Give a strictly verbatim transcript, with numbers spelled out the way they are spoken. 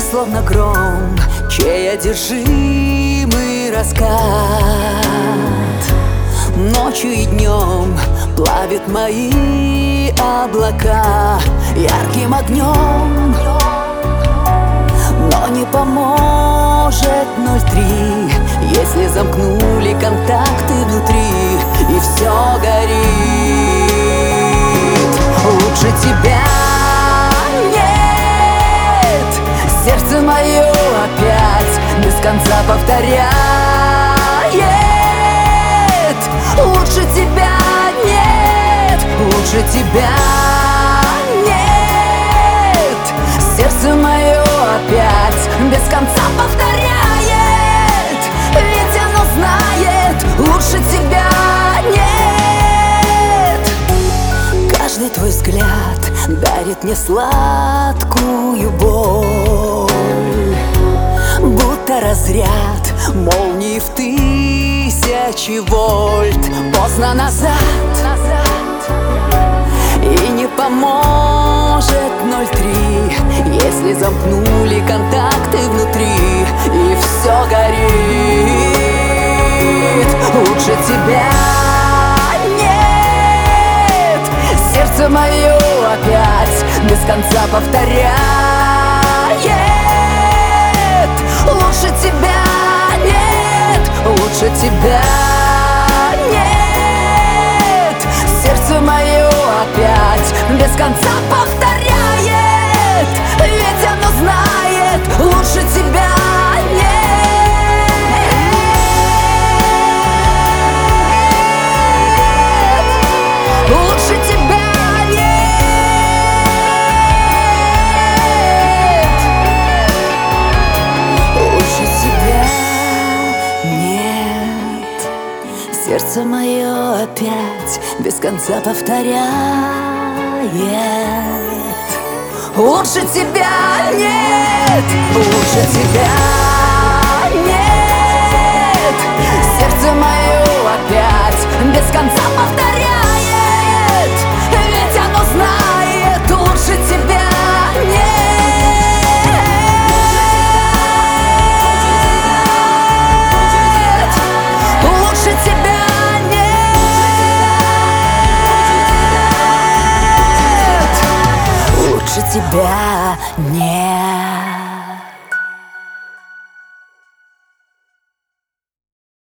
словно гром, чей одержимый раскат ночью и днем плавит мои облака ярким огнем. Но не поможет ноль три, если замкнули контакты внутри, и все горит. Лучше тебя нет, сердце мое опять без конца повторяет. Лучше тебя нет, лучше тебя нет, сердце мое опять без конца повторяет. Ведь оно знает, лучше тебя нет. Каждый твой взгляд дарит мне сладкую боль, будто разряд молнии в тысячи вольт. Поздно назад, и не поможет ноль три, если замкнули контакты внутри, и все горит. Лучше тебя нет, сердце мое опять без конца повторяет. Лучше тебя нет, лучше тебя нет, сердце мое опять без конца повторяет. Ведь оно знает, лучше тебя нет, лучше тебя нет, лучше тебя нет, сердце мое опять без конца повторяет. Лучше тебя нет, лучше тебя